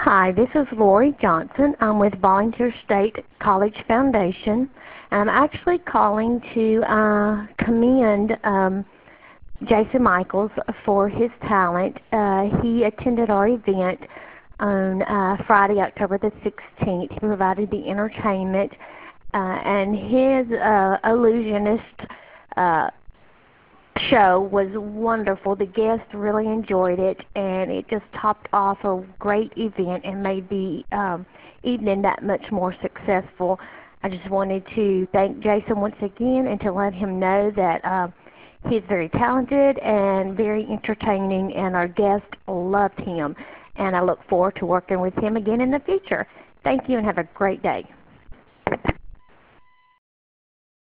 Hi, this is Lori Johnson. I'm with Volunteer State College Foundation. I'm actually calling to commend Jason Michaels for his talent. He attended our event on Friday, October the 16th. He provided the entertainment, and his illusionist show was wonderful. The guests really enjoyed it, and it just topped off a great event and made the evening that much more successful. I just wanted to thank Jason once again and to let him know that he's very talented and very entertaining, and our guests loved him. And I look forward to working with him again in the future. Thank you and have a great day.